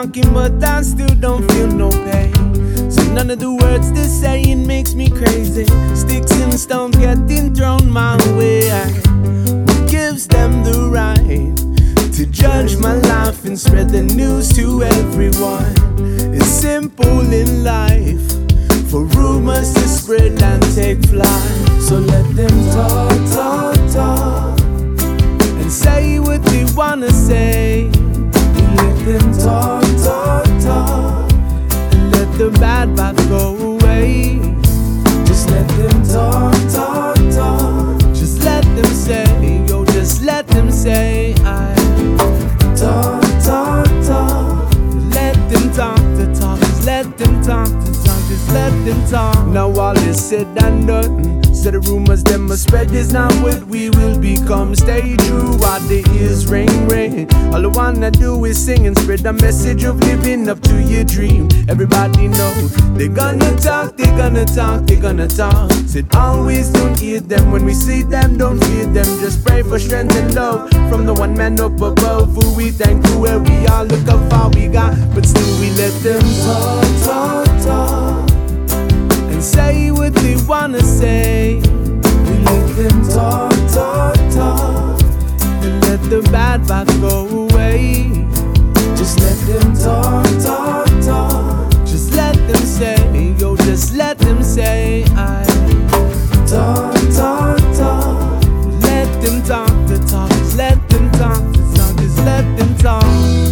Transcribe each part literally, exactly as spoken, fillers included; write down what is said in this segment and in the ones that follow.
talking, but I still don't feel no pain. So none of the words they're saying makes me crazy. Sticks and stones getting thrown my way. What gives them the right to judge my life and spread the news to everyone? It's simple in life for rumors to spread and take flight. So let them talk, talk, talk, and say what they wanna say. Let them talk, talk, talk, and let the bad bad go away. Just let them talk, talk, talk. Just let them say, yo, just let them say. I talk, talk, talk. Let them talk the talk. Just let them talk the talk. Just let them talk. Now all is said and done. So the rumors them must spread is not what we will become. Stay true while the ears ring, ring. All I wanna do is sing and spread the message of living up to your dream. Everybody know they gonna talk, they gonna talk, they gonna talk. Said always don't hear them. When we see them, don't fear them. Just pray for strength and love from the one man up above. Who we thank, who where we are, look how far we got. But still we let them talk, talk, talk, and say what they wanna say. We let them talk, talk, talk, and let the bad bad go away. Just let them talk, talk, talk. Just let them say, yo, just let them say. I talk, talk, talk. Let them talk the talk. Just let them talk the talk. Just let them talk.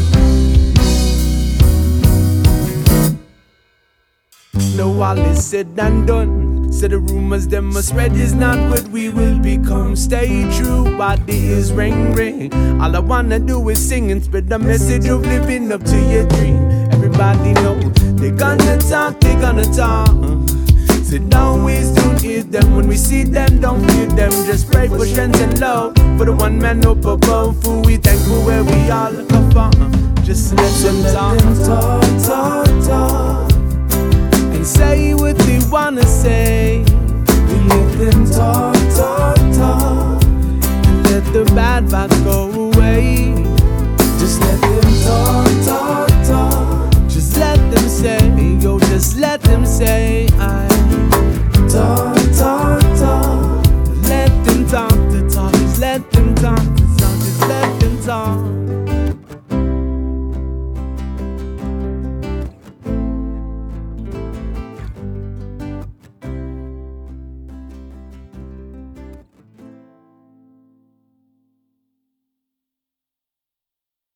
Now all is said and done. So the rumors them must spread is not what we will become. Stay true while the ears ring, ring. All I wanna do is sing and spread the message of living up to your dream. Everybody know they gonna talk, they gonna talk. So always don't hear them. When we see them, don't fear them. Just pray for strength and love for the one man up above. Who we thankful where we all come from. Just let them talk, talk, talk, talk, and say what they wanna say. We let them talk, talk, talk, and let the bad bad go away. Just let them talk, talk, talk. Just let them say, yo, just let them say. I talk, talk, talk. Let them talk the talk. Just let them talk the talk. Just let them talk.